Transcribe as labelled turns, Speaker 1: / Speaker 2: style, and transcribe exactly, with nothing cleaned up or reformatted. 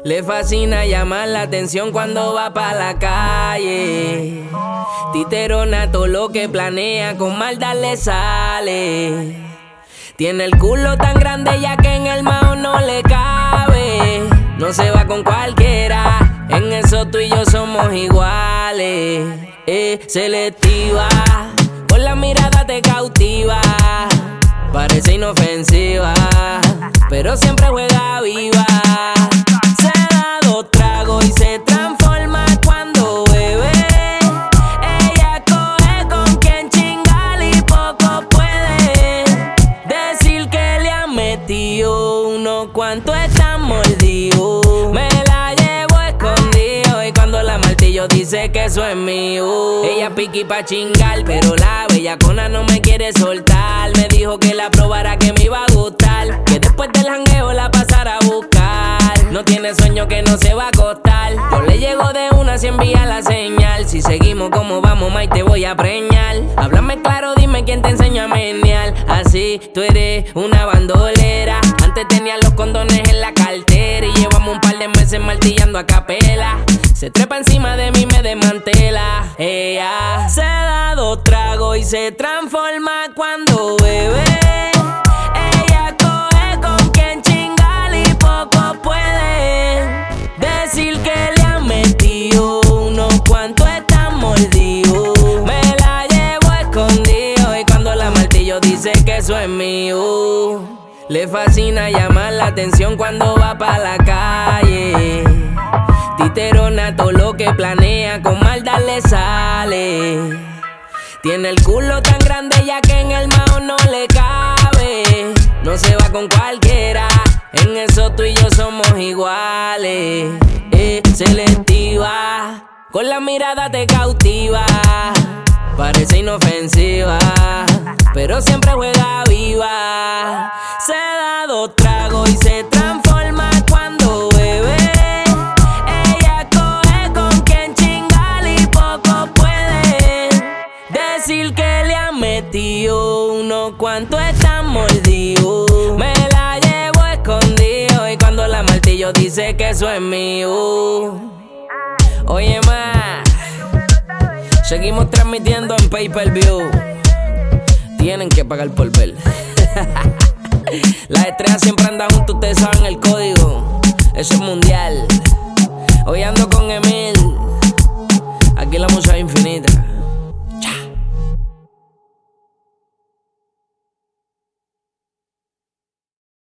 Speaker 1: Le fascina llamar la atención cuando va pa' la calle. Titerona, todo lo que planea con maldad le sale. Tiene el culo tan grande ya que en el mao no le cabe. No se va con cualquiera, en eso tú y yo somos iguales. Es selectiva, con la mirada te cautiva. Parece inofensiva, pero siempre juega viva. Se da dos tragos y se transforma cuando bebe. Ella coge con quien chingar y poco puede decir que le han metido unos cuantos están mordidos. Me la llevo escondido y cuando la martillo dice que eso es mío. Ella piqui pa' chingar, pero la bellacona no me quiere soltar. Me dijo que la probara, que me iba a gustar, que después del jangueo la pasara a buscar. No tiene sueño, que no se va a acostar. Yo le llego de una si envía la señal. Si seguimos como vamos, mai, te voy a preñar. Háblame claro, dime quién te enseña a menear. Así tú eres una bandolera. Antes tenía los condones en la cartera y llevamos un par de meses martillando a capela. Se trepa encima de mí, me desmantela. Ella se da dos tragos y se transforma cuando bebe. Ella coge con quien chingar y poco puede decir que le han metido unos cuantos están mordidos. Me la llevo escondido y cuando la martillo dice que eso es mío. Le fascina llamar la atención cuando va pa' la calle. Titerona, todo lo que planea con maldad le sale. Tiene el culo tan grande ya que en el mao no le cabe. No se va con cualquiera, en eso tú y yo somos iguales. Es selectiva, con la mirada te cautiva. Parece inofensiva, pero siempre juega viva. Se da dos tragos y se transforma cuando bebe. Ella coge con quien chingar y poco puede decir que le han metido unos cuantos están mordidos. Me la llevo escondido y cuando la martillo dice que eso es mío. Oye, ma, seguimos transmitiendo en pay-per-view. Tienen que pagar por ver. Las estrellas siempre andan juntos, ustedes saben el código. Eso es mundial.